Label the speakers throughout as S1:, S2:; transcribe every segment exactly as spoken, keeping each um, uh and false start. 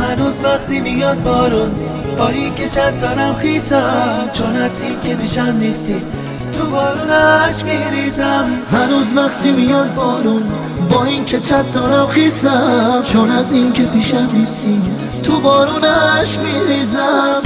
S1: هنوز وقتی میاد بارون، با این که چند تارم خیسم، چون از این که پیشم نیستی تو بارونش میریزم.
S2: هنوز وقتی میاد بارون، با این که چند تارم خیسم، چون از این که پیشم نیستی تو بارونش میریزم.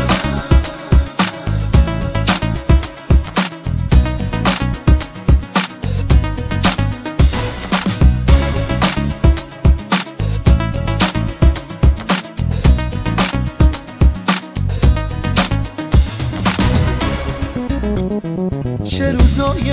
S2: چه روزای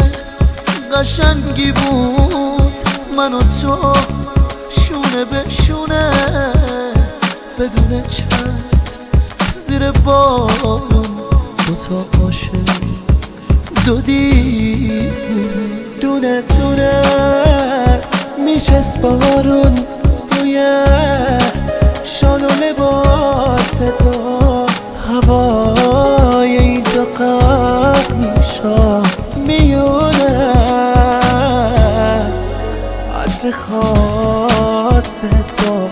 S2: قشنگی بود من و تو شونه به شونه، بدون چتر زیر بارون، دوتا عاشق دو دیوونه،
S1: دونه دونه میشست بارون روی شال و لباس تو، هوای اینجا غرق میشد میونه عطر خاص تو.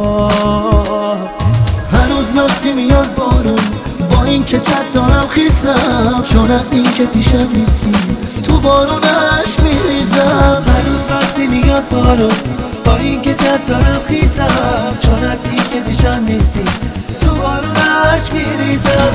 S2: هنوز وقتی میاد بارون، با این که چت دارم خیسم، چون از این که پیشم نیستی تو بارونش میریزم.
S1: هنوز وقتی میاد بارون، با این که چت دارم خیسم، چون از این که پیشم نیستی تو بارونش میریزم.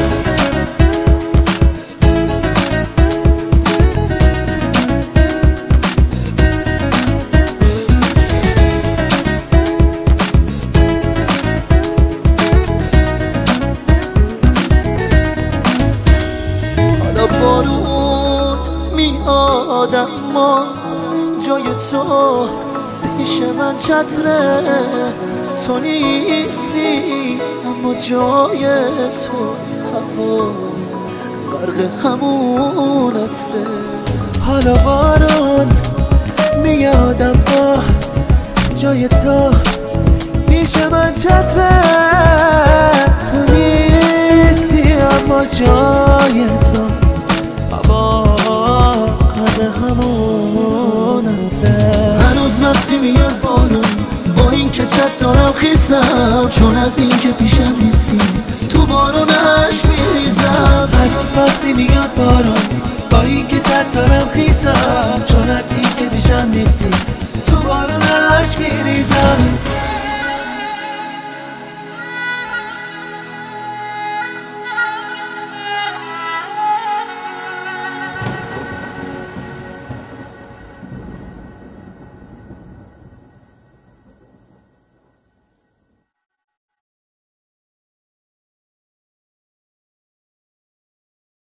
S2: بارون میاد اما جای تو پیش من چتره، تو نیستی اما جای تو هوا غرق همون عطره.
S1: حالا بارون میاد اما جای تو پیش من چتره، تو نیستی اما جای تو هوا غرق همون عطره.
S2: هنوز وقتی میاد بارون، با این که چت دارم خیسم، چون از این که پیشم نیستی تو بارونش میریزم.
S1: هنوز وقتی میاد بارون، با این که چت دارم خیسم، چون از این که پیشم نیستی